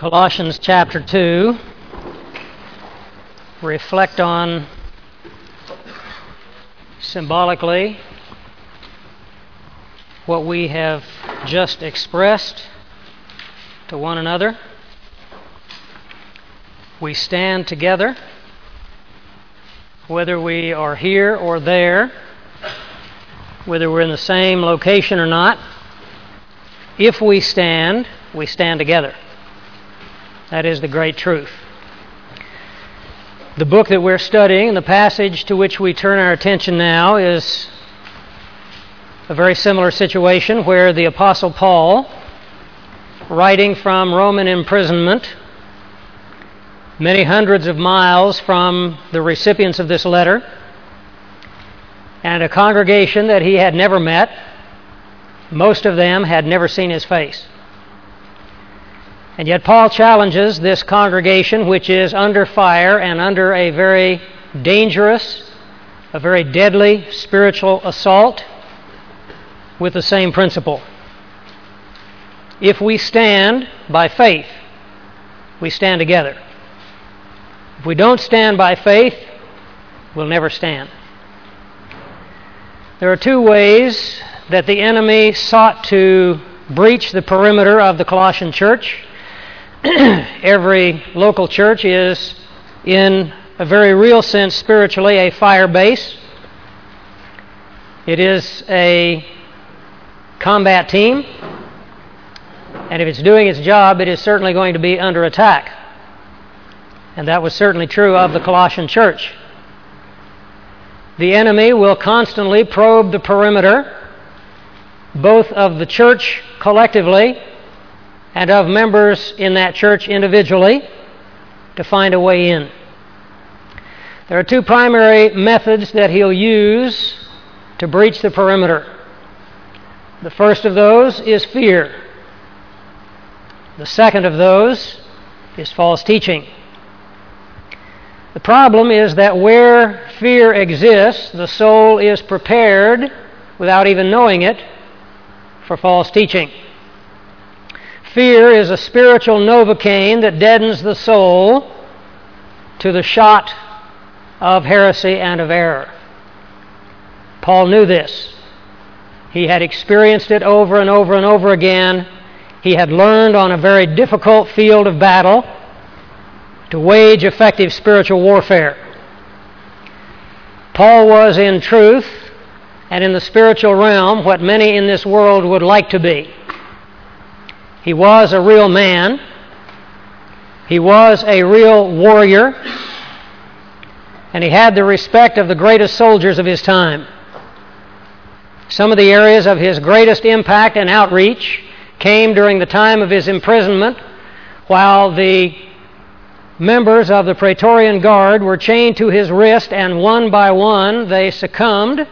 Colossians chapter 2, reflect on symbolically what we have just expressed to one another. We stand together, whether we are here or there, whether we're in the same location or not. If we stand together. That is the great truth. The book that we're studying, and the passage to which we turn our attention now, is a very similar situation where the Apostle Paul, writing from Roman imprisonment, many hundreds of miles from the recipients of this letter, and a congregation that he had never met, most of them had never seen his face. And yet Paul challenges this congregation, which is under fire and under a very dangerous, a very deadly spiritual assault, with the same principle. If we stand by faith, we stand together. If we don't stand by faith, we'll never stand. There are two ways that the enemy sought to breach the perimeter of the Colossian church. Every local church is, in a very real sense, spiritually, a fire base. It is a combat team, and if it's doing its job, it is certainly going to be under attack. And that was certainly true of the Colossian church. The enemy will constantly probe the perimeter, both of the church collectively and of members in that church individually, to find a way in. There are two primary methods that he'll use to breach the perimeter. The first of those is fear. The second of those is false teaching. The problem is that where fear exists, the soul is prepared, without even knowing it, for false teaching. Fear is a spiritual Novocaine that deadens the soul to the shot of heresy and of error. Paul knew this. He had experienced it over and over and over again. He had learned on a very difficult field of battle to wage effective spiritual warfare. Paul was in truth and in the spiritual realm what many in this world would like to be. He was a real man. He was a real warrior. And he had the respect of the greatest soldiers of his time. Some of the areas of his greatest impact and outreach came during the time of his imprisonment, while the members of the Praetorian Guard were chained to his wrist, and one by one they succumbed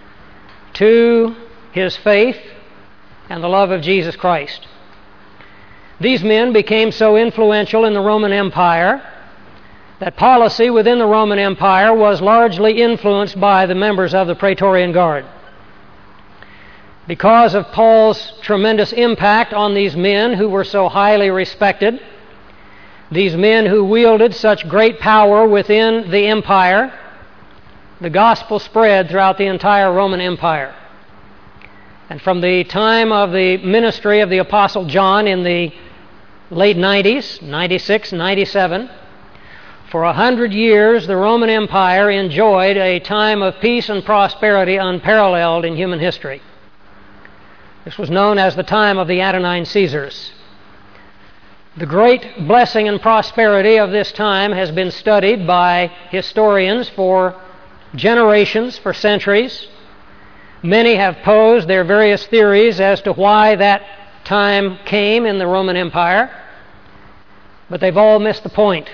to his faith and the love of Jesus Christ. These men became so influential in the Roman Empire that policy within the Roman Empire was largely influenced by the members of the Praetorian Guard. Because of Paul's tremendous impact on these men who were so highly respected, these men who wielded such great power within the empire, the gospel spread throughout the entire Roman Empire. And from the time of the ministry of the Apostle John in the late 90s, 96, 97, for 100 years the Roman Empire enjoyed a time of peace and prosperity unparalleled in human history. This was known as the time of the Antonine Caesars. The great blessing and prosperity of this time has been studied by historians for generations, for centuries. Many have posed their various theories as to why that time came in the Roman Empire, but they've all missed the point.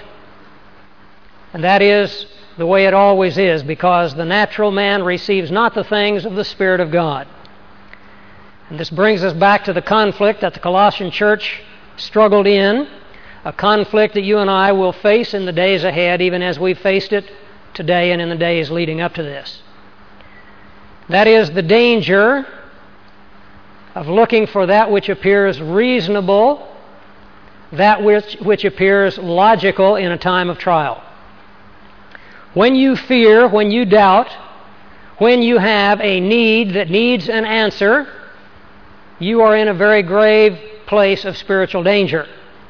And that is the way it always is, because the natural man receives not the things of the Spirit of God. And this brings us back to the conflict that the Colossian church struggled in, a conflict that you and I will face in the days ahead, even as we've faced it today and in the days leading up to this. That is the danger of looking for that which appears reasonable that which appears logical in a time of trial. When you fear, when you doubt, when you have a need that needs an answer, you are in a very grave place of spiritual danger,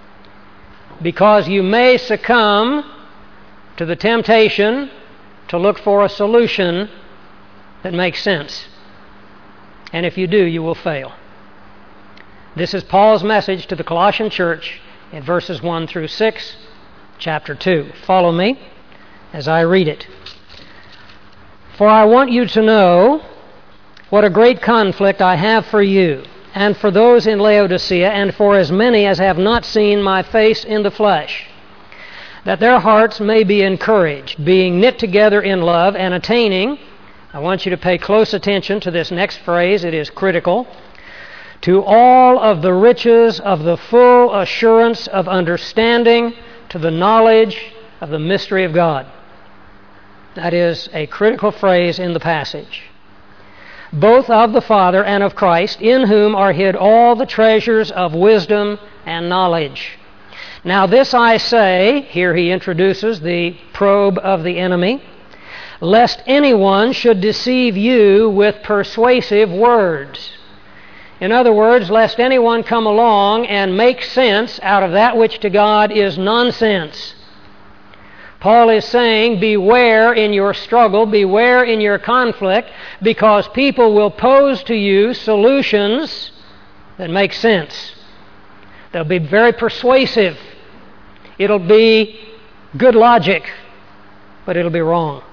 because you may succumb to the temptation to look for a solution that makes sense. And if you do, you will fail. This is Paul's message to the Colossian church in verses 1 through 6, chapter 2. Follow me as I read it. For I want you to know what a great conflict I have for you, and for those in Laodicea, and for as many as have not seen my face in the flesh, that their hearts may be encouraged, being knit together in love, and attaining, I want you to pay close attention to this next phrase, it is critical, to all of the riches of the full assurance of understanding, to the knowledge of the mystery of God. That is a critical phrase in the passage. Both of the Father and of Christ, in whom are hid all the treasures of wisdom and knowledge. Now this I say, here he introduces the probe of the enemy, lest anyone should deceive you with persuasive words. In other words, lest anyone come along and make sense out of that which to God is nonsense. Paul is saying, beware in your struggle, beware in your conflict, because people will pose to you solutions that make sense. They'll be very persuasive. It'll be good logic, but it'll be wrong.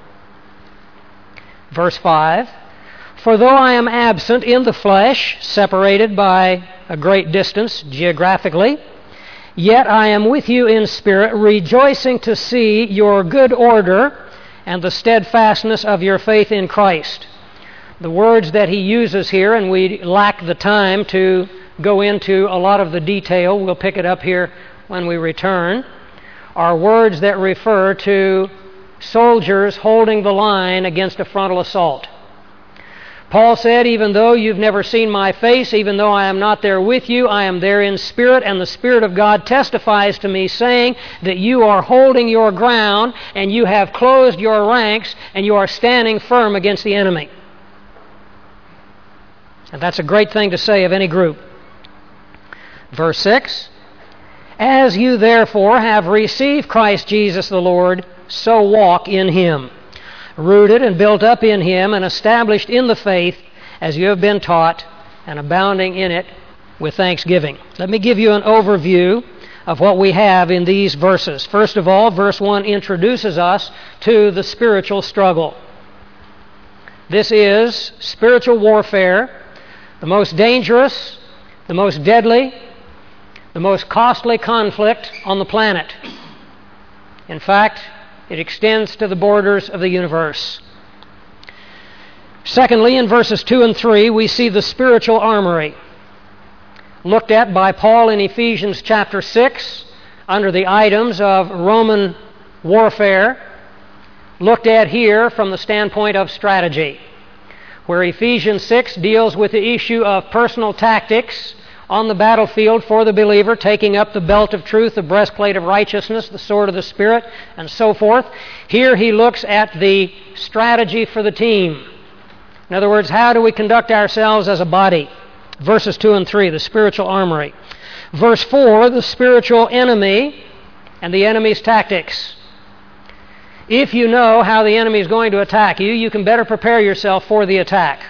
Verse 5, for though I am absent in the flesh, separated by a great distance geographically, yet I am with you in spirit, rejoicing to see your good order and the steadfastness of your faith in Christ. The words that he uses here, and we lack the time to go into a lot of the detail, we'll pick it up here when we return, are words that refer to soldiers holding the line against a frontal assault. Paul said, even though you've never seen my face, even though I am not there with you, I am there in spirit, and the Spirit of God testifies to me, saying that you are holding your ground, and you have closed your ranks, and you are standing firm against the enemy. And that's a great thing to say of any group. Verse 6, as you therefore have received Christ Jesus the Lord, so walk in him, rooted and built up in him and established in the faith as you have been taught, and abounding in it with thanksgiving. Let me give you an overview of what we have in these verses. First of all, verse 1 introduces us to the spiritual struggle. This is spiritual warfare, the most dangerous, the most deadly, the most costly conflict on the planet. In fact, it extends to the borders of the universe. Secondly, in verses 2 and 3, we see the spiritual armory, looked at by Paul in Ephesians chapter 6, under the items of Roman warfare, looked at here from the standpoint of strategy, where Ephesians 6 deals with the issue of personal tactics on the battlefield for the believer, taking up the belt of truth, the breastplate of righteousness, the sword of the Spirit, and so forth. Here he looks at the strategy for the team. In other words, how do we conduct ourselves as a body? Verses 2 and 3, the spiritual armory. Verse 4, the spiritual enemy and the enemy's tactics. If you know how the enemy is going to attack you, you can better prepare yourself for the attack.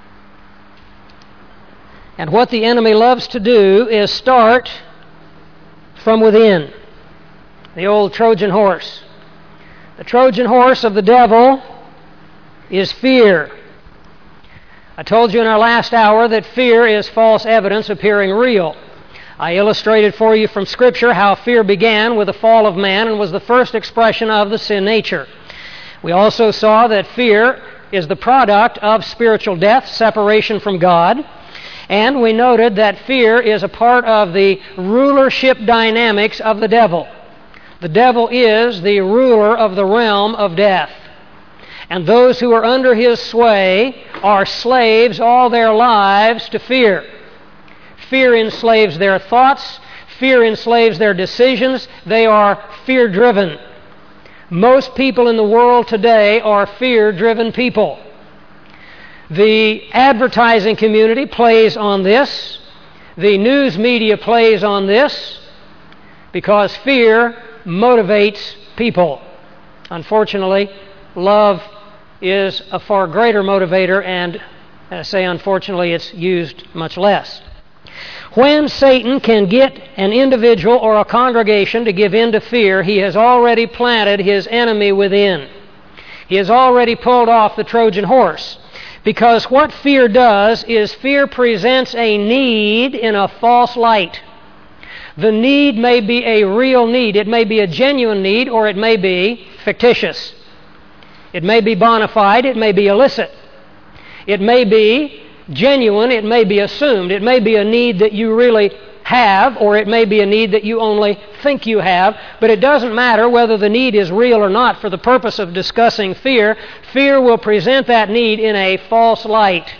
And what the enemy loves to do is start from within. The old Trojan horse. The Trojan horse of the devil is fear. I told you in our last hour that fear is false evidence appearing real. I illustrated for you from Scripture how fear began with the fall of man and was the first expression of the sin nature. We also saw that fear is the product of spiritual death, separation from God. And we noted that fear is a part of the rulership dynamics of the devil. The devil is the ruler of the realm of death. And those who are under his sway are slaves all their lives to fear. Fear enslaves their thoughts. Fear enslaves their decisions. They are fear-driven. Most people in the world today are fear-driven people. The advertising community plays on this. The news media plays on this because fear motivates people. Unfortunately, love is a far greater motivator, and I say unfortunately, it's used much less. When Satan can get an individual or a congregation to give in to fear, he has already planted his enemy within. He has already pulled off the Trojan horse. Because what fear does is fear presents a need in a false light. The need may be a real need. It may be a genuine need, or it may be fictitious. It may be bona fide. It may be illicit. It may be genuine. It may be assumed. It may be a need that you really have, or it may be a need that you only think you have. But it doesn't matter whether the need is real or not. For the purpose of discussing fear, fear will present that need in a false light.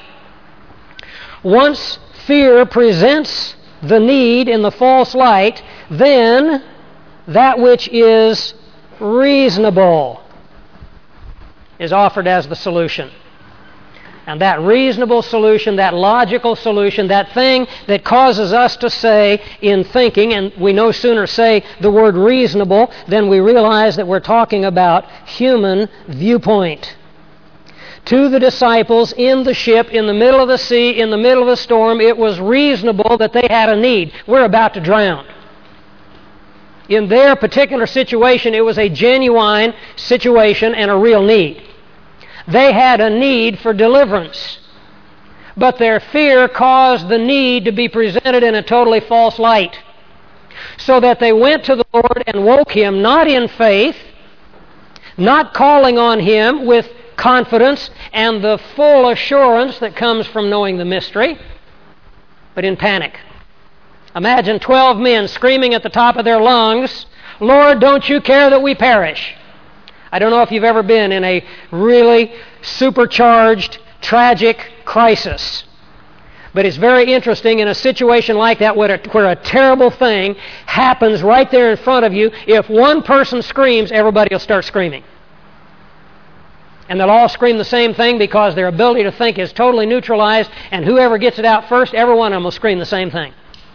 Once fear presents the need in the false light, then that which is reasonable is offered as the solution. And that reasonable solution, that logical solution, that thing that causes us to say in thinking, and we no sooner say the word reasonable than we realize that we're talking about human viewpoint. To the disciples in the ship, in the middle of the sea, in the middle of a storm, it was reasonable that they had a need. We're about to drown. In their particular situation, it was a genuine situation and a real need. They had a need for deliverance. But their fear caused the need to be presented in a totally false light. So that they went to the Lord and woke Him, not in faith, not calling on Him with confidence and the full assurance that comes from knowing the mystery, but in panic. Imagine 12 men screaming at the top of their lungs, "Lord, don't you care that we perish?" I don't know if you've ever been in a really supercharged, tragic crisis. But it's very interesting in a situation like that where a terrible thing happens right there in front of you. If one person screams, everybody will start screaming. And they'll all scream the same thing because their ability to think is totally neutralized, and whoever gets it out first, every one of them will scream the same thing.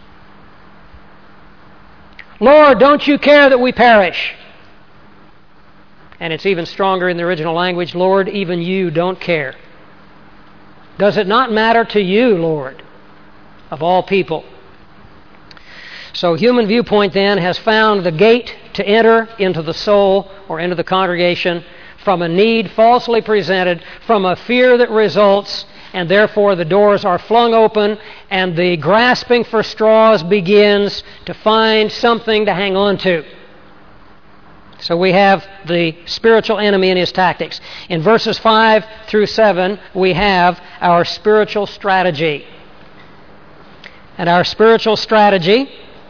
"Lord, don't you care that we perish?" And it's even stronger in the original language, "Lord, even you don't care. Does it not matter to you, Lord, of all people?" So human viewpoint then has found the gate to enter into the soul or into the congregation from a need falsely presented, from a fear that results, and therefore the doors are flung open and the grasping for straws begins to find something to hang on to. So we have the spiritual enemy and his tactics. In verses 5 through 7, we have our spiritual strategy. And our spiritual strategy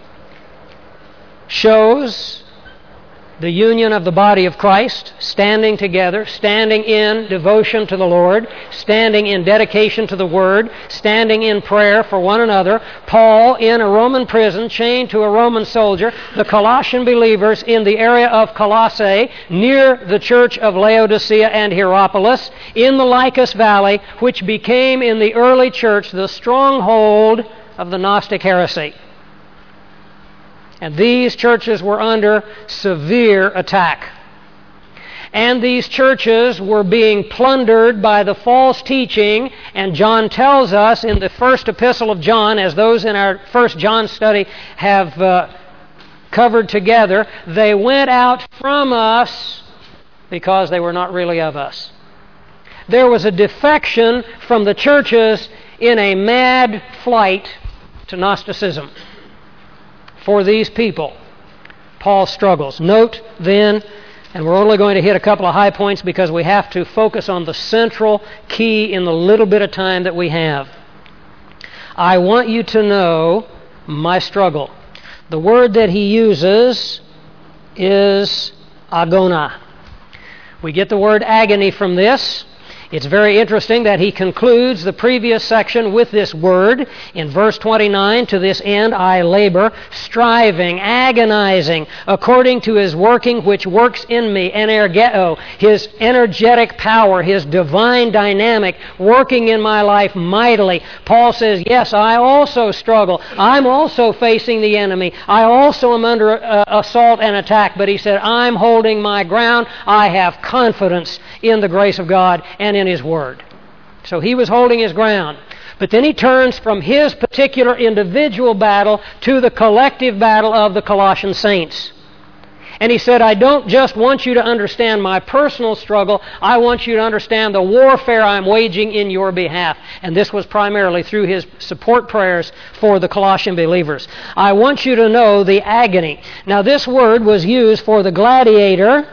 shows the union of the body of Christ, standing together, standing in devotion to the Lord, standing in dedication to the Word, standing in prayer for one another. Paul in a Roman prison, chained to a Roman soldier, the Colossian believers in the area of Colossae, near the church of Laodicea and Hierapolis, in the Lycus Valley, which became in the early church the stronghold of the Gnostic heresy. And these churches were under severe attack. And these churches were being plundered by the false teaching. And John tells us in the first epistle of John, as those in our first John study have covered together, they went out from us because they were not really of us. There was a defection from the churches in a mad flight to Gnosticism. For these people, Paul struggles. Note then, and we're only going to hit a couple of high points because we have to focus on the central key in the little bit of time that we have. I want you to know my struggle. The word that he uses is agona. We get the word agony from this. It's very interesting that he concludes the previous section with this word in verse 29, to this end I labor, striving, agonizing, according to his working which works in me, energeo, his energetic power, his divine dynamic working in my life mightily. Paul says, yes, I also struggle. I'm also facing the enemy. I also am under assault and attack. But he said, I'm holding my ground. I have confidence in the grace of God and in his word. So he was holding his ground. But then he turns from his particular individual battle to the collective battle of the Colossian saints. And he said, I don't just want you to understand my personal struggle. I want you to understand the warfare I'm waging in your behalf. And this was primarily through his support prayers for the Colossian believers. I want you to know the agony. Now, this word was used for the gladiator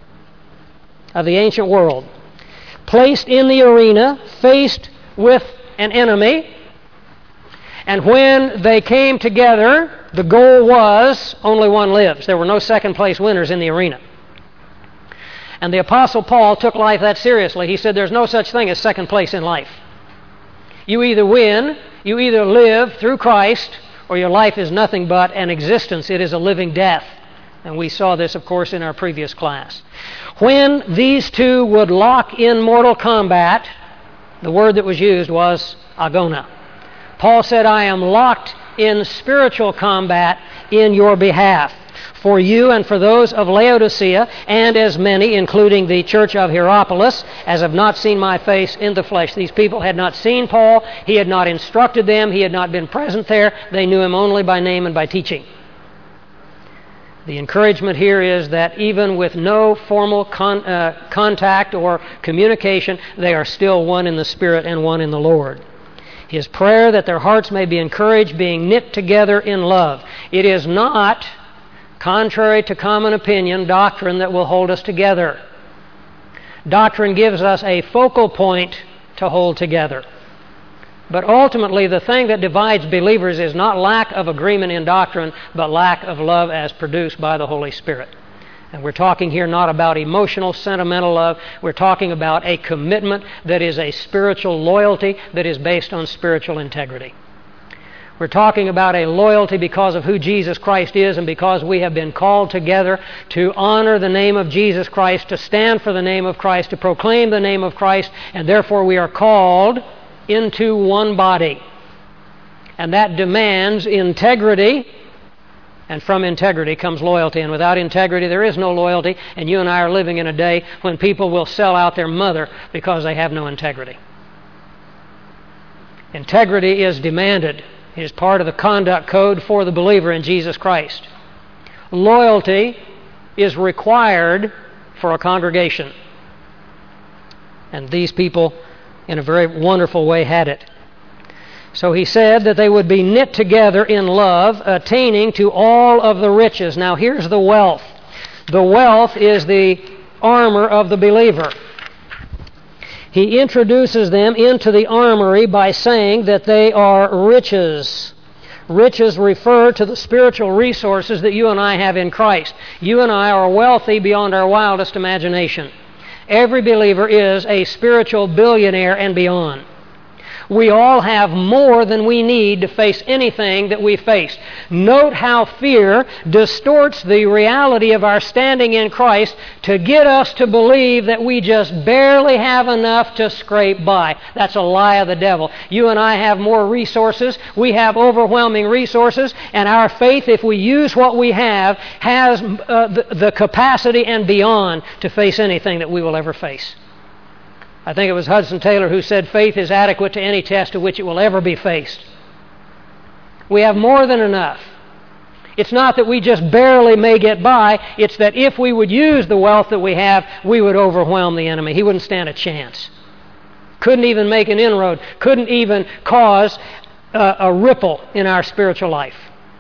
of the ancient world, placed in the arena, faced with an enemy, and when they came together, the goal was only one lives. There were no second-place winners in the arena. And the Apostle Paul took life that seriously. He said there's no such thing as second place in life. You either win, you either live through Christ, or your life is nothing but an existence. It is a living death. And we saw this, of course, in our previous class. When these two would lock in mortal combat, the word that was used was agona. Paul said, I am locked in spiritual combat in your behalf, for you and for those of Laodicea, and as many, including the church of Hierapolis, as have not seen my face in the flesh. These people had not seen Paul. He had not instructed them. He had not been present there. They knew him only by name and by teaching. The encouragement here is that even with no formal contact or communication, they are still one in the Spirit and one in the Lord. His prayer that their hearts may be encouraged, being knit together in love. It is not, contrary to common opinion, doctrine that will hold us together. Doctrine gives us a focal point to hold together. But ultimately, the thing that divides believers is not lack of agreement in doctrine, but lack of love as produced by the Holy Spirit. And we're talking here not about emotional, sentimental love. We're talking about a commitment that is a spiritual loyalty that is based on spiritual integrity. We're talking about a loyalty because of who Jesus Christ is and because we have been called together to honor the name of Jesus Christ, to stand for the name of Christ, to proclaim the name of Christ, and therefore we are called into one body. And that demands integrity, and from integrity comes loyalty. And without integrity, there is no loyalty, and you and I are living in a day when people will sell out their mother because they have no integrity. Integrity is demanded. It is part of the conduct code for the believer in Jesus Christ. Loyalty is required for a congregation. And these people, in a very wonderful way, had it. So he said that they would be knit together in love, attaining to all of the riches. Now here's the wealth. The wealth is the armor of the believer. He introduces them into the armory by saying that they are riches. Riches refer to the spiritual resources that you and I have in Christ. You and I are wealthy beyond our wildest imagination. Every believer is a spiritual billionaire and beyond. We all have more than we need to face anything that we face. Note how fear distorts the reality of our standing in Christ to get us to believe that we just barely have enough to scrape by. That's a lie of the devil. You and I have more resources. We have overwhelming resources, and our faith, if we use what we have, has the capacity and beyond to face anything that we will ever face. I think it was Hudson Taylor who said faith is adequate to any test to which it will ever be faced. We have more than enough. It's not that we just barely may get by. It's that if we would use the wealth that we have, we would overwhelm the enemy. He wouldn't stand a chance. Couldn't even make an inroad. Couldn't even cause a ripple in our spiritual life.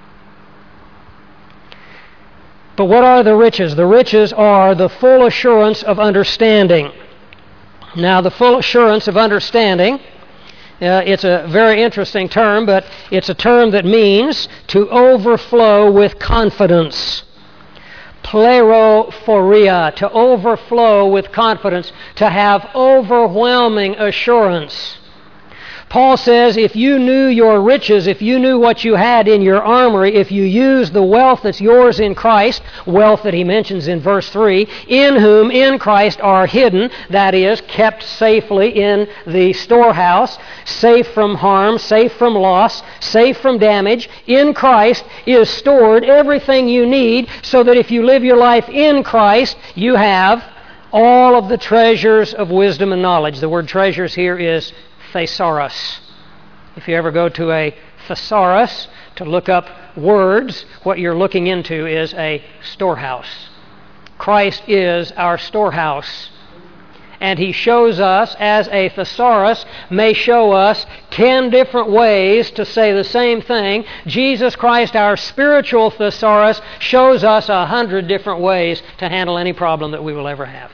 But what are the riches? The riches are the full assurance of understanding. Now, the full assurance of understanding, it's a very interesting term, but it's a term that means to overflow with confidence. Plerothoria, to overflow with confidence, to have overwhelming assurance. Paul says, if you knew your riches, if you knew what you had in your armory, if you used the wealth that's yours in Christ, wealth that he mentions in verse 3, in whom, in Christ, are hidden, that is, kept safely in the storehouse, safe from harm, safe from loss, safe from damage, in Christ is stored everything you need, so that if you live your life in Christ, you have all of the treasures of wisdom and knowledge. The word treasures here is thesaurus. If you ever go to a thesaurus to look up words, what you're looking into is a storehouse. Christ is our storehouse. And he shows us, as a thesaurus may show us 10 different ways to say the same thing. Jesus Christ, our spiritual thesaurus, shows us 100 different ways to handle any problem that we will ever have.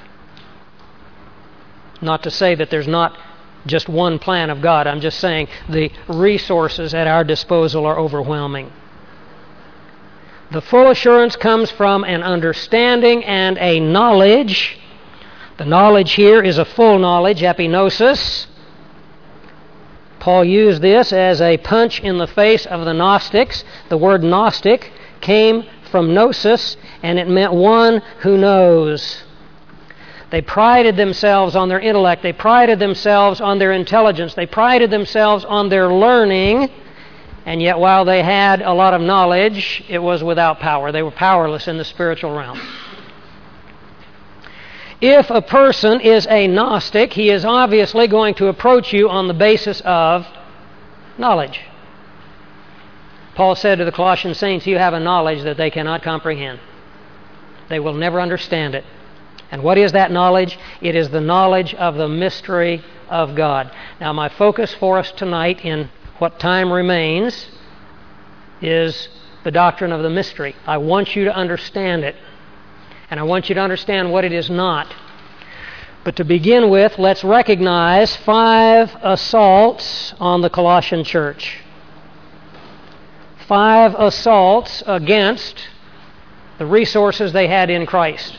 Not to say that there's not just one plan of God. I'm just saying the resources at our disposal are overwhelming. The full assurance comes from an understanding and a knowledge. The knowledge here is a full knowledge, epignosis. Paul used this as a punch in the face of the Gnostics. The word Gnostic came from gnosis, and it meant one who knows. They prided themselves on their intellect. They prided themselves on their intelligence. They prided themselves on their learning. And yet while they had a lot of knowledge, it was without power. They were powerless in the spiritual realm. If a person is a Gnostic, he is obviously going to approach you on the basis of knowledge. Paul said to the Colossian saints, you have a knowledge that they cannot comprehend. They will never understand it. And what is that knowledge? It is the knowledge of the mystery of God. Now, my focus for us tonight, in what time remains, is the doctrine of the mystery. I want you to understand it. And I want you to understand what it is not. But to begin with, let's recognize 5 assaults on the Colossian church. 5 assaults against the resources they had in Christ.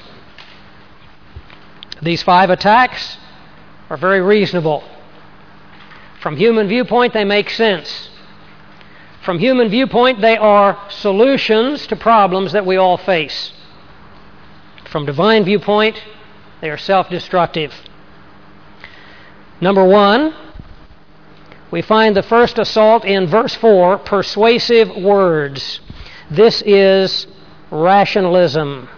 These 5 attacks are very reasonable. From human viewpoint, they make sense. From human viewpoint, they are solutions to problems that we all face. From divine viewpoint, they are self-destructive. Number 1, we find the first assault in verse 4, persuasive words. This is rationalism.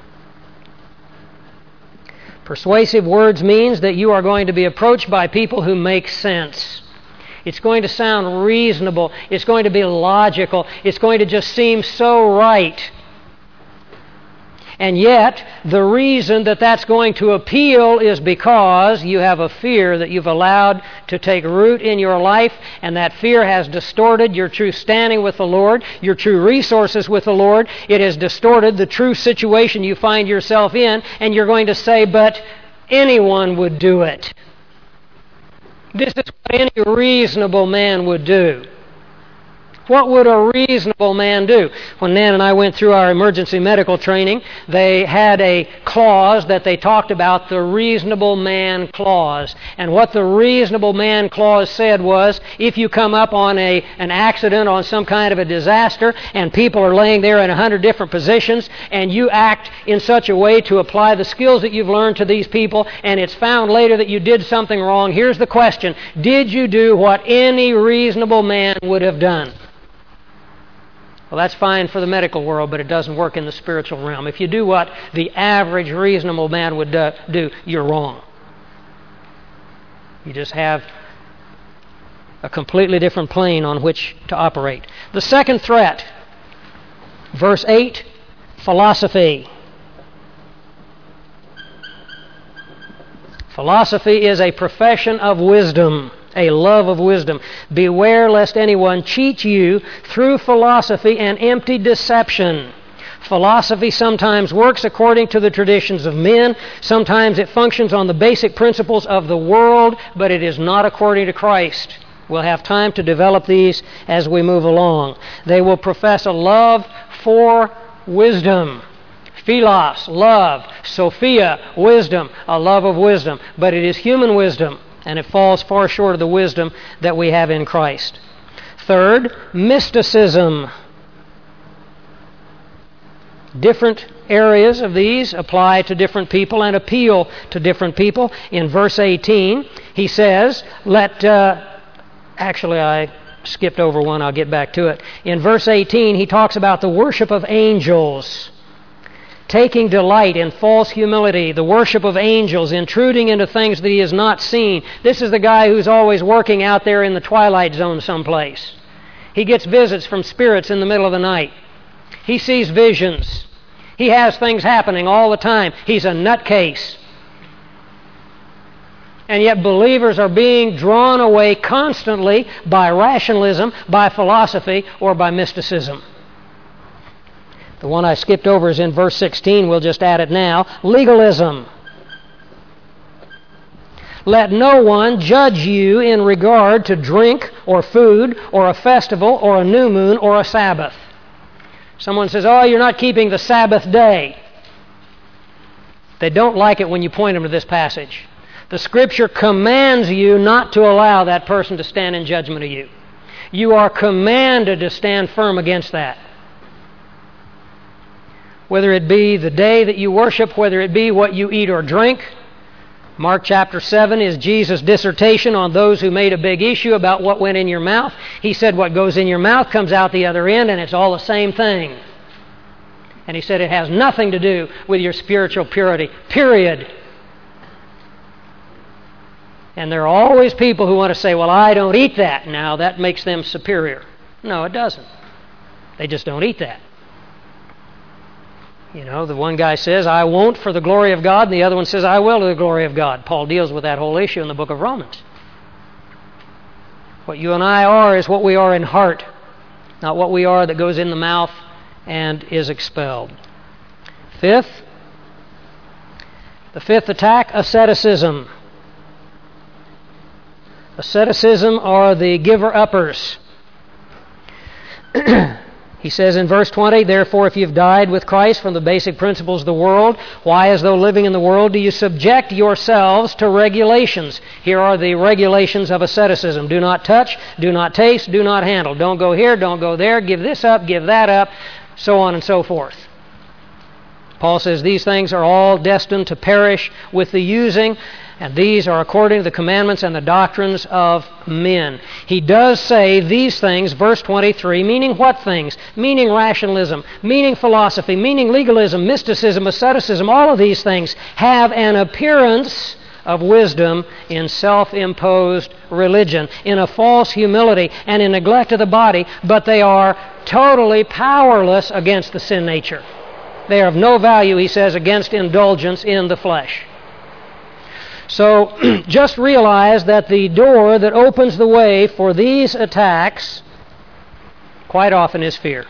Persuasive words means that you are going to be approached by people who make sense. It's going to sound reasonable. It's going to be logical. It's going to just seem so right. And yet, the reason that that's going to appeal is because you have a fear that you've allowed to take root in your life, and that fear has distorted your true standing with the Lord, your true resources with the Lord. It has distorted the true situation you find yourself in, and you're going to say, but anyone would do it. This is what any reasonable man would do. What would a reasonable man do? When Nan and I went through our emergency medical training, they had a clause that they talked about, the reasonable man clause. And what the reasonable man clause said was, if you come up on an accident, on some kind of a disaster, and people are laying there in 100 different positions, and you act in such a way to apply the skills that you've learned to these people, and it's found later that you did something wrong, here's the question: did you do what any reasonable man would have done? Well, that's fine for the medical world, but it doesn't work in the spiritual realm. If you do what the average reasonable man would do, you're wrong. You just have a completely different plane on which to operate. The second threat, verse 8, philosophy. Philosophy is a profession of wisdom, a love of wisdom. Beware lest anyone cheat you through philosophy and empty deception. Philosophy sometimes works according to the traditions of men. Sometimes it functions on the basic principles of the world, but it is not according to Christ. We'll have time to develop these as we move along. They will profess a love for wisdom, Philos, love. Sophia, wisdom, a love of wisdom. But it is human wisdom, and it falls far short of the wisdom that we have in Christ. Third, mysticism. Different areas of these apply to different people and appeal to different people. In verse 18, he says, actually I skipped over one, I'll get back to it. In verse 18, he talks about the worship of angels, taking delight in false humility, the worship of angels, intruding into things that he has not seen. This is the guy who's always working out there in the twilight zone someplace. He gets visits from spirits in the middle of the night. He sees visions. He has things happening all the time. He's a nutcase. And yet believers are being drawn away constantly by rationalism, by philosophy, or by mysticism. The one I skipped over is in verse 16. We'll just add it now. Legalism. Let no one judge you in regard to drink or food or a festival or a new moon or a Sabbath. Someone says, oh, you're not keeping the Sabbath day. They don't like it when you point them to this passage. The Scripture commands you not to allow that person to stand in judgment of you. You are commanded to stand firm against that. Whether it be the day that you worship, whether it be what you eat or drink. Mark chapter 7 is Jesus' dissertation on those who made a big issue about what went in your mouth. He said what goes in your mouth comes out the other end, and it's all the same thing. And he said it has nothing to do with your spiritual purity, period. And there are always people who want to say, well, I don't eat that. Now, that makes them superior. No, it doesn't. They just don't eat that. You know, the one guy says, I won't for the glory of God, and the other one says, I will to the glory of God. Paul deals with that whole issue in the book of Romans. What you and I are is what we are in heart, not what we are that goes in the mouth and is expelled. Fifth, the fifth attack, asceticism. Asceticism are the giver-uppers. He says in verse 20, therefore, if you've died with Christ from the basic principles of the world, why, as though living in the world, do you subject yourselves to regulations? Here are the regulations of asceticism. Do not touch, do not taste, do not handle. Don't go here, don't go there, give this up, give that up, so on and so forth. Paul says these things are all destined to perish with the using, and these are according to the commandments and the doctrines of men. He does say these things, verse 23, meaning what things? Meaning rationalism, meaning philosophy, meaning legalism, mysticism, asceticism. All of these things have an appearance of wisdom in self-imposed religion, in a false humility and in neglect of the body, but they are totally powerless against the sin nature. They are of no value, he says, against indulgence in the flesh. So just realize that the door that opens the way for these attacks quite often is fear.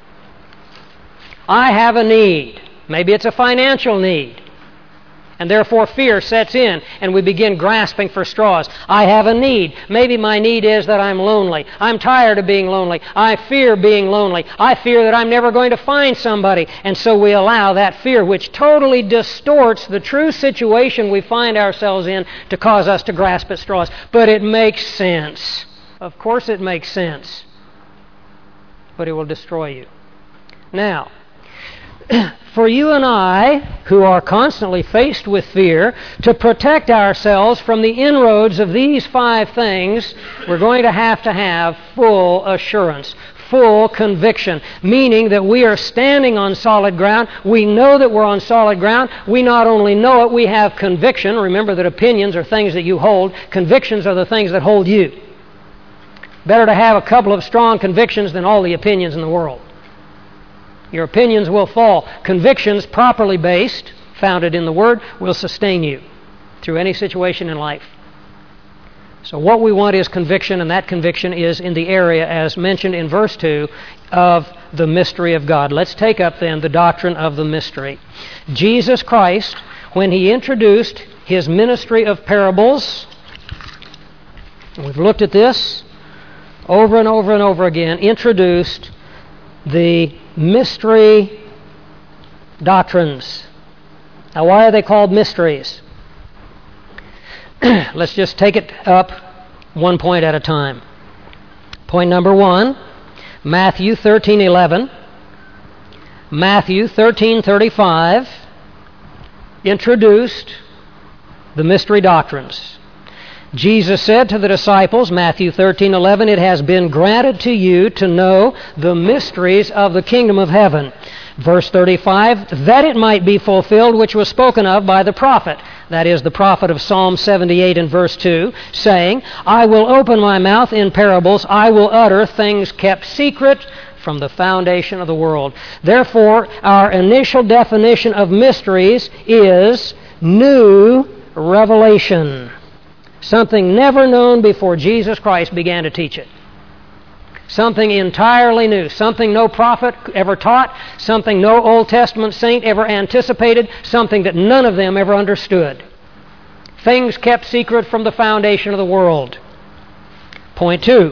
I have a need. Maybe it's a financial need. And therefore fear sets in and we begin grasping for straws. I have a need. Maybe my need is that I'm lonely. I'm tired of being lonely. I fear being lonely. I fear that I'm never going to find somebody. And so we allow that fear, which totally distorts the true situation we find ourselves in, to cause us to grasp at straws. But it makes sense. Of course it makes sense. But it will destroy you. Now, for you and I, who are constantly faced with fear, to protect ourselves from the inroads of these five things, we're going to have full assurance, full conviction, meaning that we are standing on solid ground. We know that we're on solid ground. We not only know it, we have conviction. Remember that opinions are things that you hold. Convictions are the things that hold you. Better to have a couple of strong convictions than all the opinions in the world. Your opinions will fall. Convictions, properly based, founded in the Word, will sustain you through any situation in life. So what we want is conviction, and that conviction is in the area, as mentioned in verse 2, of the mystery of God. Let's take up then the doctrine of the mystery. Jesus Christ, when He introduced His ministry of parables, and we've looked at this over and over and over again, introduced the mystery doctrines. Now, why are they called mysteries? Let's just take it up one point at a time. Point number one, Matthew 13:11, Matthew 13:35 introduced the mystery doctrines. Jesus said to the disciples, Matthew 13:11, "It has been granted to you to know the mysteries of the kingdom of heaven." Verse 35, "That it might be fulfilled which was spoken of by the prophet," that is, the prophet of Psalm 78 and verse 2, saying, "I will open my mouth in parables, I will utter things kept secret from the foundation of the world." Therefore, our initial definition of mysteries is new revelation. Something never known before Jesus Christ began to teach it. Something entirely new. Something no prophet ever taught. Something no Old Testament saint ever anticipated. Something that none of them ever understood. Things kept secret from the foundation of the world. Point two.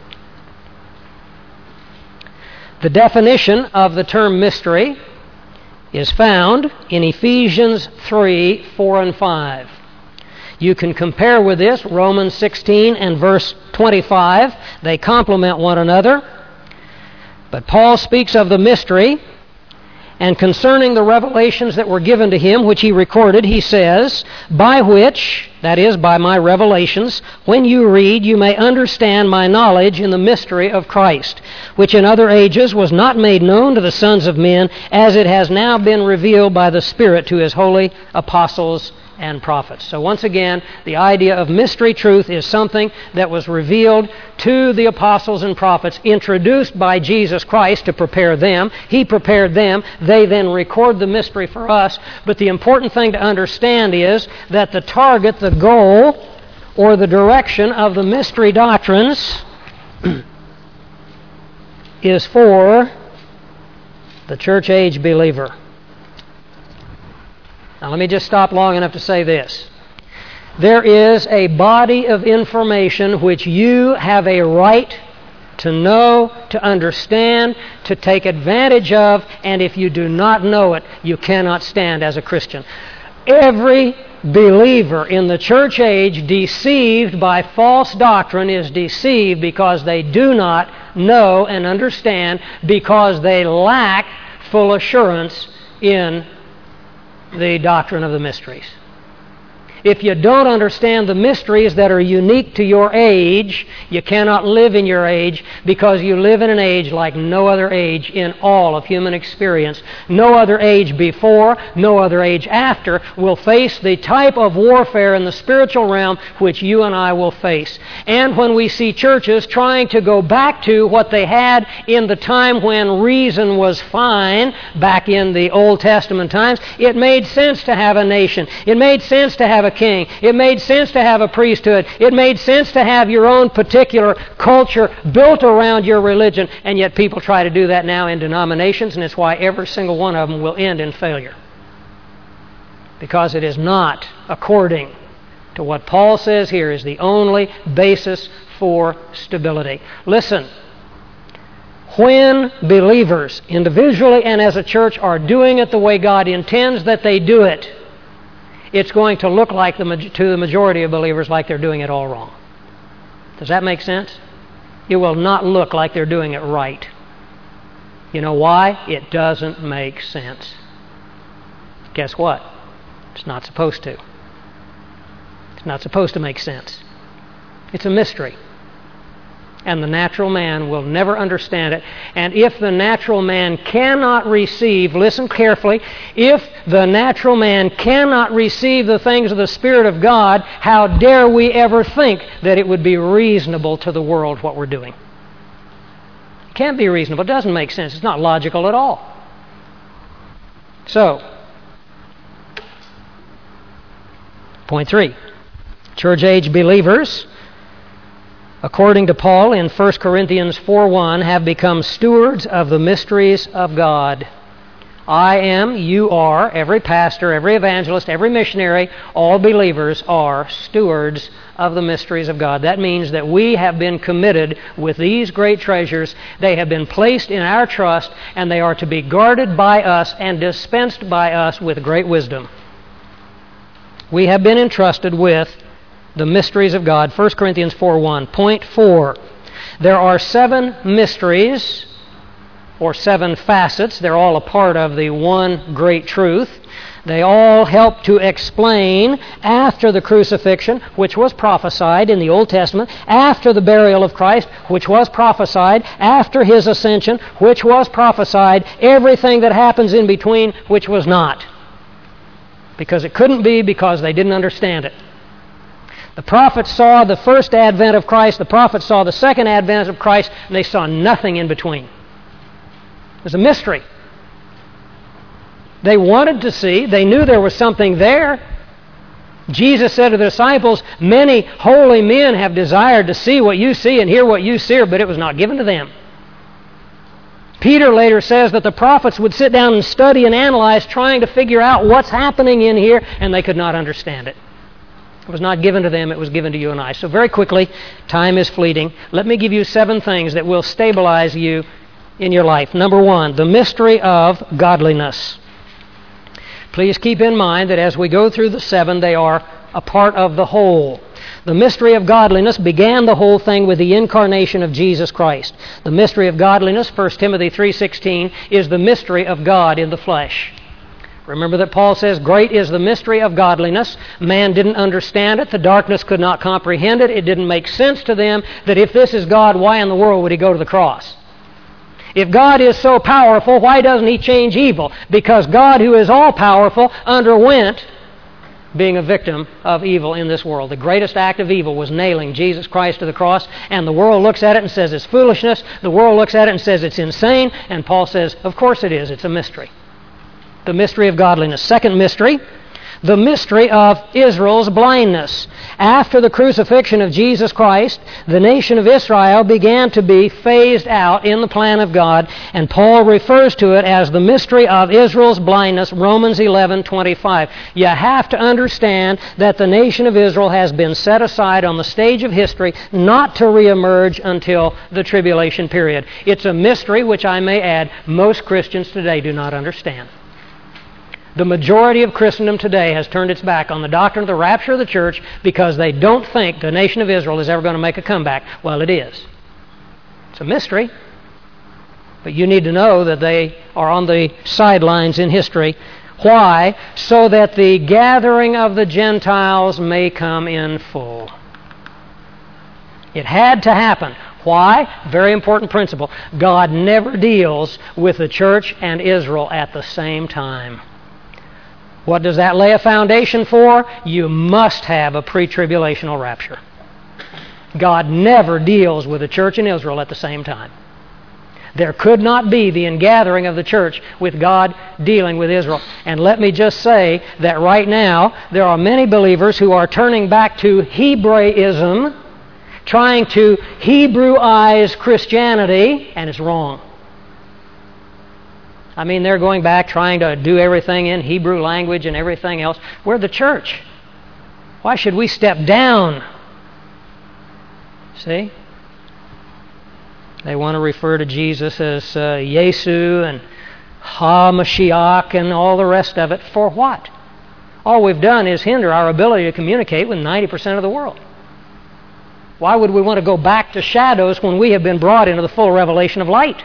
The definition of the term mystery is found in Ephesians 3:4 and 5. You can compare with this Romans 16 and verse 25. They complement one another. But Paul speaks of the mystery, and concerning the revelations that were given to him, which he recorded, he says, "By which," that is, by my revelations, "when you read, you may understand my knowledge in the mystery of Christ, which in other ages was not made known to the sons of men, as it has now been revealed by the Spirit to his holy apostles and prophets." So once again, the idea of mystery truth is something that was revealed to the apostles and prophets, introduced by Jesus Christ to prepare them. He prepared them. They then record the mystery for us. But the important thing to understand is that the target, the goal, or the direction of the mystery doctrines is for the church age believer. Now let me just stop long enough to say this. There is a body of information which you have a right to know, to understand, to take advantage of, and if you do not know it, you cannot stand as a Christian. Every believer in the church age deceived by false doctrine is deceived because they do not know and understand, because they lack full assurance in the doctrine of the mysteries. If you don't understand the mysteries that are unique to your age, you cannot live in your age, because you live in an age like no other age in all of human experience. No other age before, no other age after will face the type of warfare in the spiritual realm which you and I will face. And when we see churches trying to go back to what they had in the time when reason was fine, back in the Old Testament times, it made sense to have a nation. It made sense to have a king. It made sense to have a priesthood. It made sense to have your own particular culture built around your religion, and yet people try to do that now in denominations, and it's why every single one of them will end in failure. Because it is not according to what Paul says here is the only basis for stability. Listen, when believers, individually and as a church, are doing it the way God intends that they do it, it's going to look like to the majority of believers like they're doing it all wrong. Does that make sense? It will not look like they're doing it right. You know why? It doesn't make sense. Guess what? It's not supposed to. It's not supposed to make sense. It's a mystery. And the natural man will never understand it. And if the natural man cannot receive, listen carefully, if the natural man cannot receive the things of the Spirit of God, how dare we ever think that it would be reasonable to the world what we're doing? It can't be reasonable. It doesn't make sense. It's not logical at all. So, point 3. Church age believers, according to Paul in 1 Corinthians 4:1, have become stewards of the mysteries of God. I am, you are, every pastor, every evangelist, every missionary, all believers are stewards of the mysteries of God. That means that we have been committed with these great treasures. They have been placed in our trust, and they are to be guarded by us and dispensed by us with great wisdom. We have been entrusted with the mysteries of God. 1 Corinthians 4:1. Point 4. There are 7 mysteries, or 7 facets. They're all a part of the one great truth. They all help to explain after the crucifixion, which was prophesied in the Old Testament, after the burial of Christ, which was prophesied, after His ascension, which was prophesied, everything that happens in between, which was not. Because it couldn't be, because they didn't understand it. The prophets saw the first advent of Christ, the prophets saw the second advent of Christ, and they saw nothing in between. It was a mystery. They wanted to see. They knew there was something there. Jesus said to the disciples, many holy men have desired to see what you see and hear what you hear, but it was not given to them. Peter later says that the prophets would sit down and study and analyze, trying to figure out what's happening in here, and they could not understand it. It was not given to them, it was given to you and I. So very quickly, time is fleeting. Let me give you 7 things that will stabilize you in your life. Number 1, the mystery of godliness. Please keep in mind that as we go through the 7, they are a part of the whole. The mystery of godliness began the whole thing with the incarnation of Jesus Christ. The mystery of godliness, 1 Timothy 3:16, is the mystery of God in the flesh. Remember that Paul says, great is the mystery of godliness. Man didn't understand it. The darkness could not comprehend it. It didn't make sense to them that if this is God, why in the world would He go to the cross? If God is so powerful, why doesn't He change evil? Because God, who is all-powerful, underwent being a victim of evil in this world. The greatest act of evil was nailing Jesus Christ to the cross, and the world looks at it and says it's foolishness. The world looks at it and says it's insane, and Paul says, of course it is. It's a mystery. The mystery of godliness. Second mystery, the mystery of Israel's blindness. After the crucifixion of Jesus Christ, the nation of Israel began to be phased out in the plan of God, and Paul refers to it as the mystery of Israel's blindness, Romans 11:25. You have to understand that the nation of Israel has been set aside on the stage of history, not to reemerge until the tribulation period. It's a mystery which, I may add, most Christians today do not understand. The majority of Christendom today has turned its back on the doctrine of the rapture of the church because they don't think the nation of Israel is ever going to make a comeback. Well, it is. It's a mystery. But you need to know that they are on the sidelines in history. Why? So that the gathering of the Gentiles may come in full. It had to happen. Why? Very important principle. God never deals with the church and Israel at the same time. What does that lay a foundation for? You must have a pre-tribulational rapture. God never deals with the church and Israel at the same time. There could not be the ingathering of the church with God dealing with Israel. And let me just say that right now there are many believers who are turning back to Hebraism, trying to Hebraize Christianity, and it's wrong. I mean, they're going back trying to do everything in Hebrew language and everything else. We're the church. Why should we step down? See? They want to refer to Jesus as Yesu and Ha-Mashiach and all the rest of it. For what? All we've done is hinder our ability to communicate with 90% of the world. Why would we want to go back to shadows when we have been brought into the full revelation of light?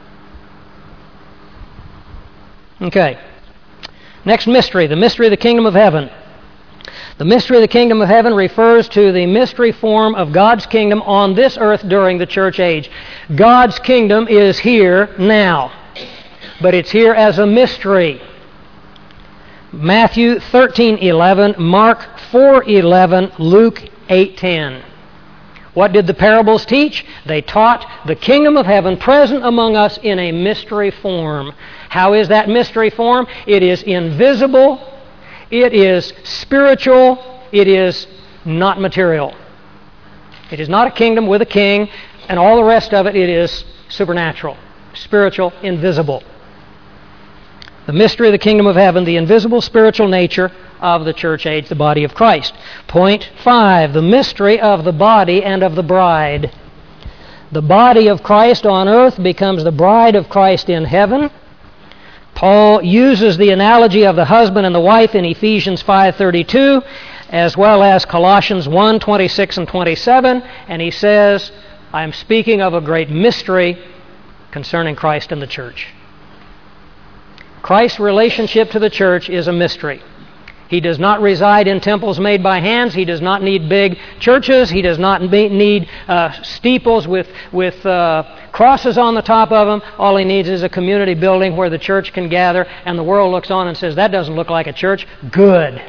Okay. Next mystery, the mystery of the kingdom of heaven. The mystery of the kingdom of heaven refers to the mystery form of God's kingdom on this earth during the church age. God's kingdom is here now, but it's here as a mystery. Matthew 13:11, Mark 4:11, Luke 8:10. What did the parables teach? They taught the kingdom of heaven present among us in a mystery form. How is that mystery form? It is invisible, it is spiritual, it is not material. It is not a kingdom with a king, and all the rest of it, it is supernatural, spiritual, invisible. The mystery of the kingdom of heaven, the invisible spiritual nature of the church age, the body of Christ. Point 5, the mystery of the body and of the bride. The body of Christ on earth becomes the bride of Christ in heaven. Paul uses the analogy of the husband and the wife in Ephesians 5:32, as well as Colossians 1:26 and 27, and he says, I am speaking of a great mystery concerning Christ and the church. Christ's relationship to the church is a mystery. He does not reside in temples made by hands. He does not need big churches. He does not need steeples with crosses on the top of them. All he needs is a community building where the church can gather, and the world looks on and says, that doesn't look like a church. Good.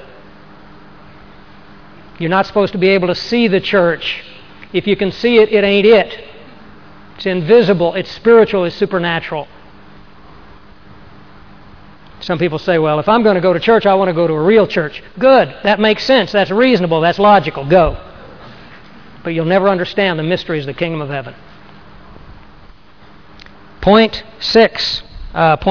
You're not supposed to be able to see the church. If you can see it, it ain't it. It's invisible. It's spiritual. It's supernatural. Some people say, well, if I'm going to go to church, I want to go to a real church. Good. That makes sense. That's reasonable. That's logical. Go. But you'll never understand the mysteries of the kingdom of heaven. Point 5,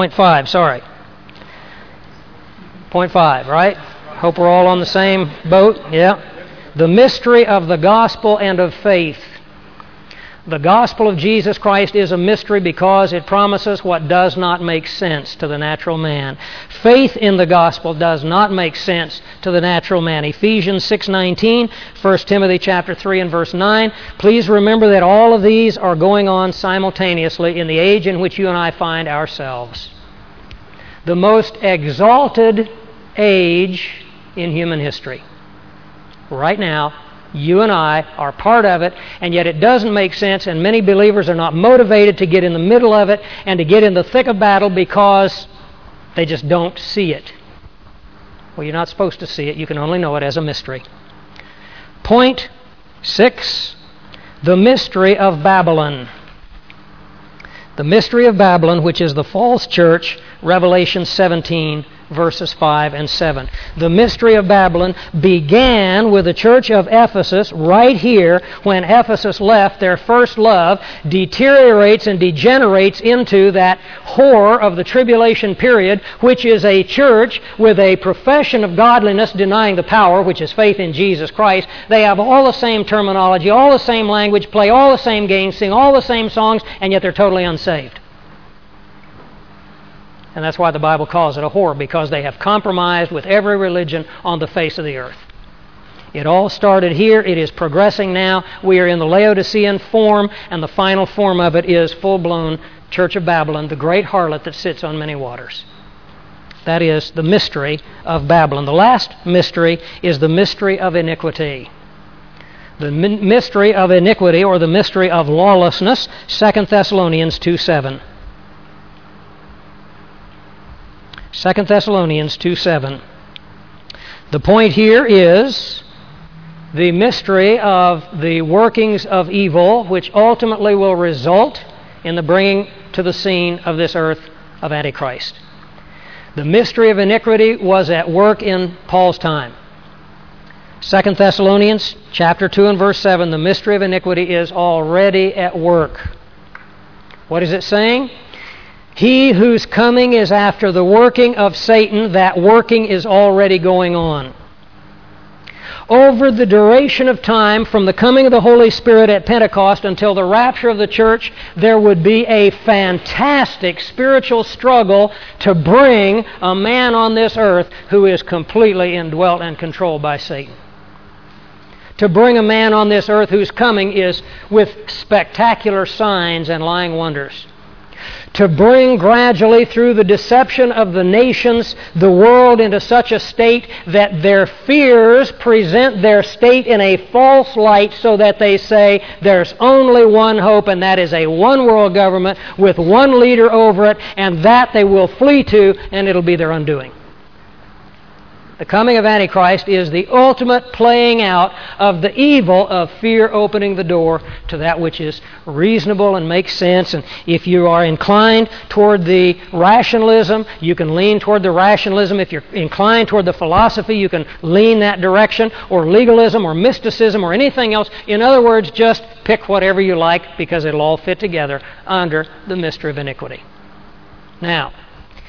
Point 5, right? Hope we're all on the same boat. Yeah. The mystery of the gospel and of faith. The gospel of Jesus Christ is a mystery because it promises what does not make sense to the natural man. Faith in the gospel does not make sense to the natural man. Ephesians 6:19, 1 Timothy chapter 3 and verse 9. Please remember that all of these are going on simultaneously in the age in which you and I find ourselves. The most exalted age in human history. Right now, you and I are part of it, and yet it doesn't make sense, and many believers are not motivated to get in the middle of it and to get in the thick of battle because they just don't see it. Well, you're not supposed to see it. You can only know it as a mystery. Point 6, the mystery of Babylon. The mystery of Babylon, which is the false church, Revelation 17, verses 5 and 7. The mystery of Babylon began with the church of Ephesus right here when Ephesus left their first love, deteriorates and degenerates into that whore of the tribulation period, which is a church with a profession of godliness denying the power, which is faith in Jesus Christ. They have all the same terminology, all the same language, play all the same games, sing all the same songs, and yet they're totally unsaved. And that's why the Bible calls it a whore, because they have compromised with every religion on the face of the earth. It all started here. It is progressing now. We are in the Laodicean form, and the final form of it is full-blown Church of Babylon, the great harlot that sits on many waters. That is the mystery of Babylon. The last mystery is the mystery of iniquity. The mystery of iniquity, or the mystery of lawlessness, 2 Thessalonians 2:7. 2 Thessalonians 2:7. The point here is the mystery of the workings of evil, which ultimately will result in the bringing to the scene of this earth of Antichrist. The mystery of iniquity was at work in Paul's time. 2 Thessalonians chapter 2 and verse 7, the mystery of iniquity is already at work. What is it saying? He whose coming is after the working of Satan, that working is already going on. Over the duration of time, from the coming of the Holy Spirit at Pentecost until the rapture of the church, there would be a fantastic spiritual struggle to bring a man on this earth who is completely indwelt and controlled by Satan. To bring a man on this earth whose coming is with spectacular signs and lying wonders. To bring gradually through the deception of the nations, the world into such a state that their fears present their state in a false light so that they say there's only one hope, and that is a one world government with one leader over it, and that they will flee to, and it'll be their undoing. The coming of Antichrist is the ultimate playing out of the evil of fear opening the door to that which is reasonable and makes sense. And if you are inclined toward the rationalism, you can lean toward the rationalism. If you're inclined toward the philosophy, you can lean that direction, or legalism or mysticism or anything else. In other words, just pick whatever you like because it'll all fit together under the mystery of iniquity. Now,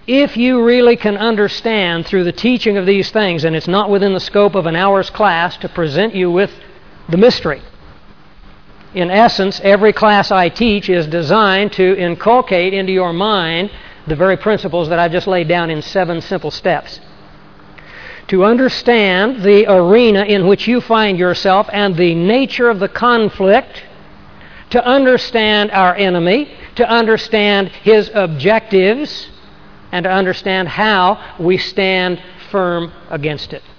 if you really can understand through the teaching of these things, and it's not within the scope of an hour's class to present you with the mystery. In essence, every class I teach is designed to inculcate into your mind the very principles that I've just laid down in 7 simple steps. To understand the arena in which you find yourself and the nature of the conflict, to understand our enemy, to understand his objectives, and to understand how we stand firm against it.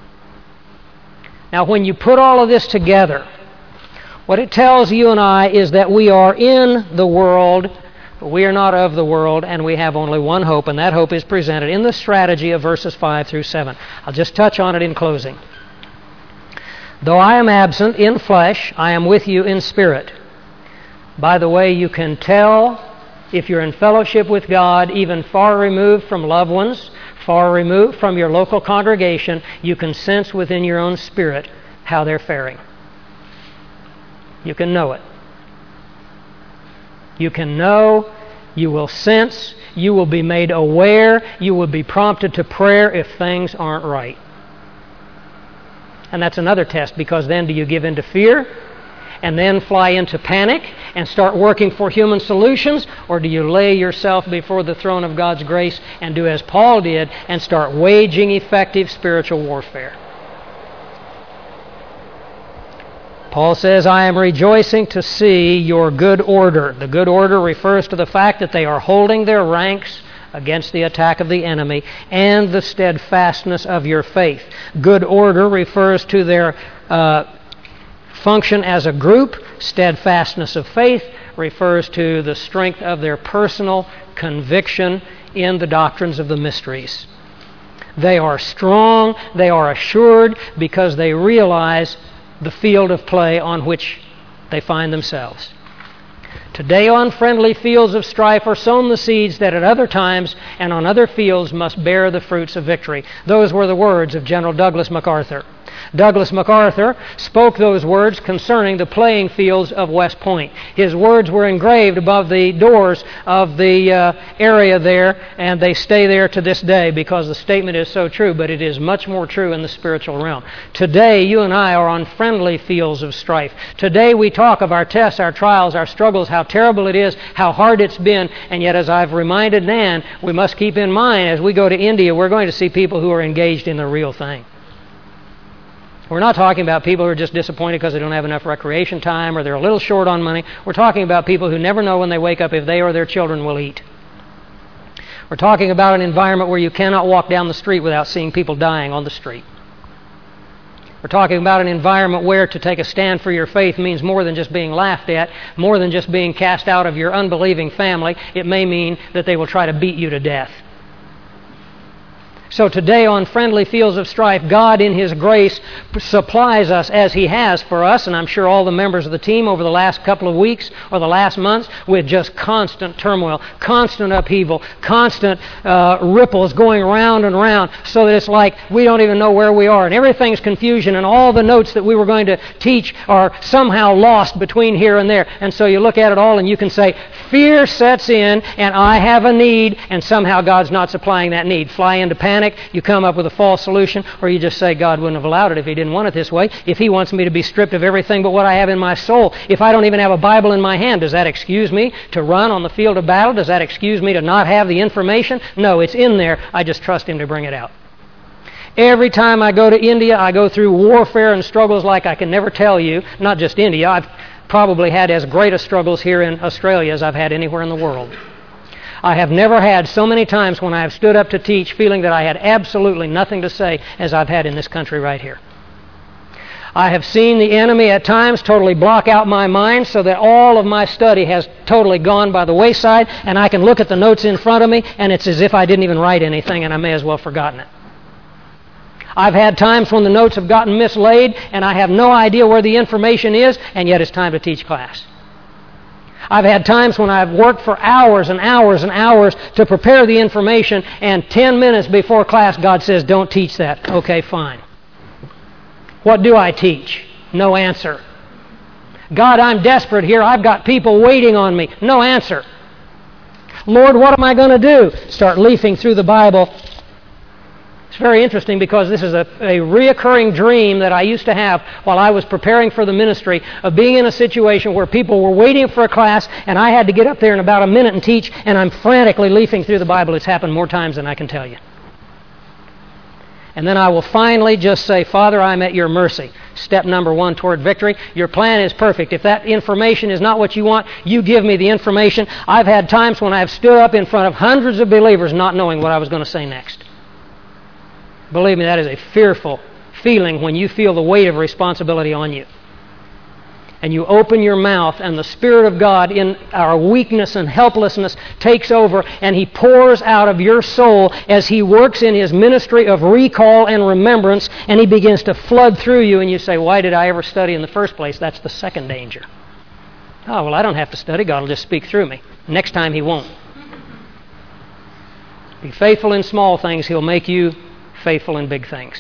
Now, when you put all of this together, what it tells you and I is that we are in the world, but we are not of the world, and we have only one hope, and that hope is presented in the strategy of verses 5 through 7. I'll just touch on it in closing. Though I am absent in flesh, I am with you in spirit. By the way, you can tell if you're in fellowship with God, even far removed from loved ones, far removed from your local congregation, you can sense within your own spirit how they're faring. You can know it. You can know, you will sense, you will be made aware, you will be prompted to prayer if things aren't right. And that's another test, because then do you give in to fear and then fly into panic and start working for human solutions, or do you lay yourself before the throne of God's grace and do as Paul did and start waging effective spiritual warfare? Paul says, I am rejoicing to see your good order. The good order refers to the fact that they are holding their ranks against the attack of the enemy, and the steadfastness of your faith. Good order refers to their function as a group. Steadfastness of faith refers to the strength of their personal conviction in the doctrines of the mysteries. They are strong, they are assured, because they realize the field of play on which they find themselves. Today on friendly fields of strife are sown the seeds that at other times and on other fields must bear the fruits of victory. Those were the words of General Douglas MacArthur. Douglas MacArthur spoke those words concerning the playing fields of West Point. His words were engraved above the doors of the area there, and they stay there to this day because the statement is so true, but it is much more true in the spiritual realm. Today, you and I are on friendly fields of strife. Today, we talk of our tests, our trials, our struggles, how terrible it is, how hard it's been, and yet, as I've reminded Nan, we must keep in mind, as we go to India, we're going to see people who are engaged in the real thing. We're not talking about people who are just disappointed because they don't have enough recreation time or they're a little short on money. We're talking about people who never know when they wake up if they or their children will eat. We're talking about an environment where you cannot walk down the street without seeing people dying on the street. We're talking about an environment where to take a stand for your faith means more than just being laughed at, more than just being cast out of your unbelieving family. It may mean that they will try to beat you to death. So today on friendly fields of strife, God in His grace supplies us as He has for us, and I'm sure all the members of the team over the last couple of weeks or the last months, with just constant turmoil, constant upheaval, constant ripples going round and round, so that it's like we don't even know where we are, and everything's confusion, and all the notes that we were going to teach are somehow lost between here and there. And so you look at it all and you can say, fear sets in, and I have a need, and somehow God's not supplying that need. Fly into panic. You come up with a false solution, or you just say God wouldn't have allowed it if He didn't want it this way. If He wants me to be stripped of everything but what I have in my soul, if I don't even have a Bible in my hand, does that excuse me to run on the field of battle? Does that excuse me to not have the information? No, it's in there. I just trust Him to bring it out. Every time I go to India, I go through warfare and struggles like I can never tell you. Not just India. I've probably had as great a struggles here in Australia as I've had anywhere in the world. I have never had so many times when I have stood up to teach feeling that I had absolutely nothing to say as I've had in this country right here. I have seen the enemy at times totally block out my mind so that all of my study has totally gone by the wayside, and I can look at the notes in front of me and it's as if I didn't even write anything and I may as well have forgotten it. I've had times when the notes have gotten mislaid and I have no idea where the information is, and yet it's time to teach class. I've had times when I've worked for hours and hours and hours to prepare the information, and 10 minutes before class, God says, don't teach that. Okay, fine. What do I teach? No answer. God, I'm desperate here. I've got people waiting on me. No answer. Lord, what am I going to do? Start leafing through the Bible. It's very interesting because this is a reoccurring dream that I used to have while I was preparing for the ministry, of being in a situation where people were waiting for a class and I had to get up there in about a minute and teach, and I'm frantically leafing through the Bible. It's happened more times than I can tell you. And then I will finally just say, Father, I'm at your mercy. Step number 1 toward victory. Your plan is perfect. If that information is not what you want, you give me the information. I've had times when I've stood up in front of hundreds of believers not knowing what I was going to say next. Believe me, that is a fearful feeling when you feel the weight of responsibility on you. And you open your mouth, and the Spirit of God in our weakness and helplessness takes over, and He pours out of your soul as He works in His ministry of recall and remembrance, and He begins to flood through you, and you say, why did I ever study in the first place? That's the second danger. Oh, well, I don't have to study. God will just speak through me. Next time He won't. Be faithful in small things. He'll make you faithful in big things.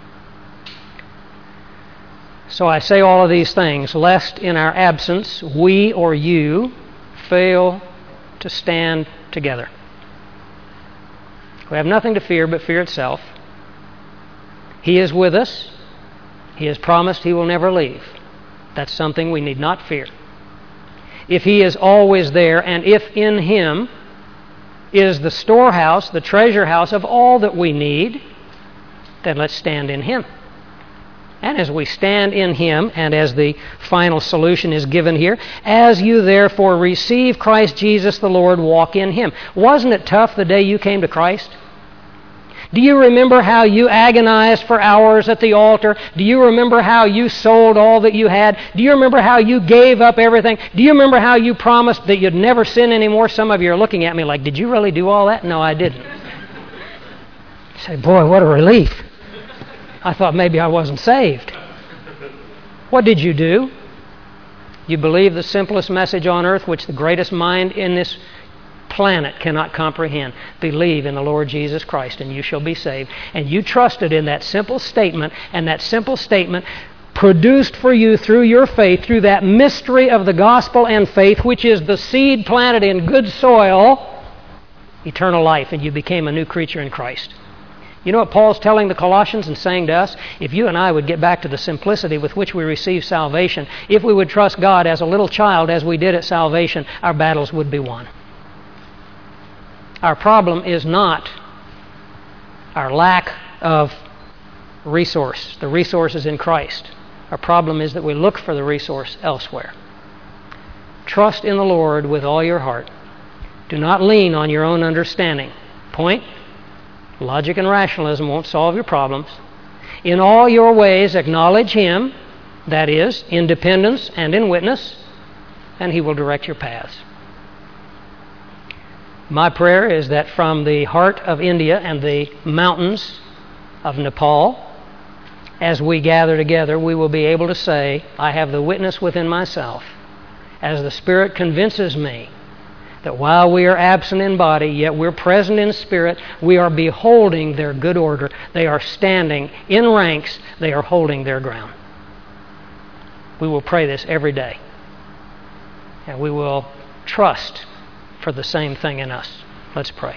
So I say all of these things, lest in our absence we or you fail to stand together. We have nothing to fear but fear itself. He is with us. He has promised He will never leave. That's something we need not fear. If He is always there, and if in Him is the storehouse, the treasure house of all that we need, then let's stand in Him. And as we stand in Him, and as the final solution is given here, as you therefore receive Christ Jesus the Lord, walk in Him. Wasn't it tough the day you came to Christ? Do you remember how you agonized for hours at the altar? Do you remember how you sold all that you had? Do you remember how you gave up everything? Do you remember how you promised that you'd never sin anymore? Some of you are looking at me like, did you really do all that? No, I didn't. You say, boy, what a relief. I thought maybe I wasn't saved. What did you do? You believed the simplest message on earth, which the greatest mind in this planet cannot comprehend. Believe in the Lord Jesus Christ, and you shall be saved. And you trusted in that simple statement, and that simple statement produced for you through your faith, through that mystery of the gospel and faith, which is the seed planted in good soil, eternal life, and you became a new creature in Christ. You know what Paul's telling the Colossians and saying to us? If you and I would get back to the simplicity with which we receive salvation, if we would trust God as a little child as we did at salvation, our battles would be won. Our problem is not our lack of resource. The resource is in Christ. Our problem is that we look for the resource elsewhere. Trust in the Lord with all your heart. Do not lean on your own understanding. Point: logic and rationalism won't solve your problems. In all your ways acknowledge Him, that is, in dependence and in witness, and He will direct your paths. My prayer is that from the heart of India and the mountains of Nepal, as we gather together, we will be able to say, I have the witness within myself, as the Spirit convinces me that while we are absent in body, yet we're present in spirit, we are beholding their good order. They are standing in ranks. They are holding their ground. We will pray this every day. And we will trust for the same thing in us. Let's pray.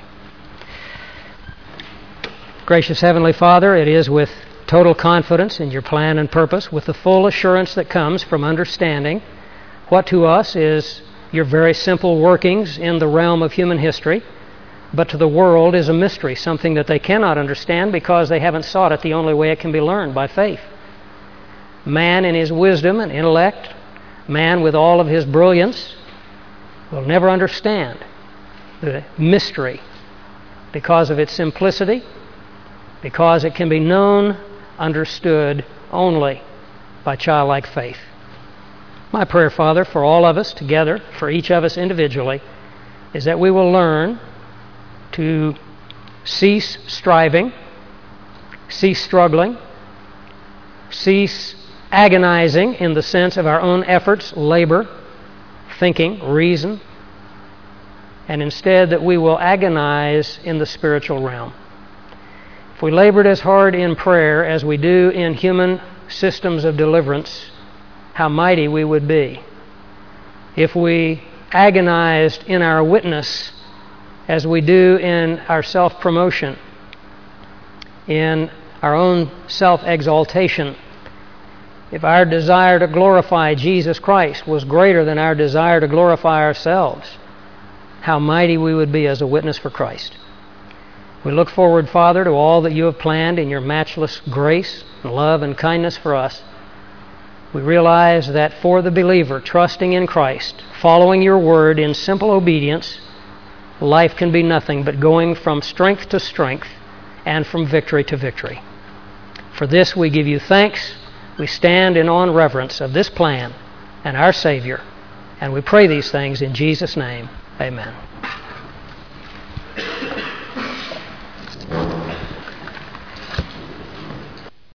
Gracious Heavenly Father, it is with total confidence in your plan and purpose, with the full assurance that comes from understanding what to us is your very simple workings in the realm of human history, but to the world is a mystery, something that they cannot understand because they haven't sought it the only way it can be learned, by faith. Man in his wisdom and intellect, man with all of his brilliance, will never understand the mystery because of its simplicity, because it can be known, understood only by childlike faith. My prayer, Father, for all of us together, for each of us individually, is that we will learn to cease striving, cease struggling, cease agonizing in the sense of our own efforts, labor, thinking, reason, and instead that we will agonize in the spiritual realm. If we labored as hard in prayer as we do in human systems of deliverance, how mighty we would be. If we agonized in our witness as we do in our self-promotion, in our own self-exaltation, if our desire to glorify Jesus Christ was greater than our desire to glorify ourselves, how mighty we would be as a witness for Christ. We look forward, Father, to all that you have planned in your matchless grace, love, and kindness for us. We realize that for the believer, trusting in Christ, following your word in simple obedience, life can be nothing but going from strength to strength and from victory to victory. For this we give you thanks. We stand in awe and reverence of this plan and our Savior, and we pray these things in Jesus' name. Amen.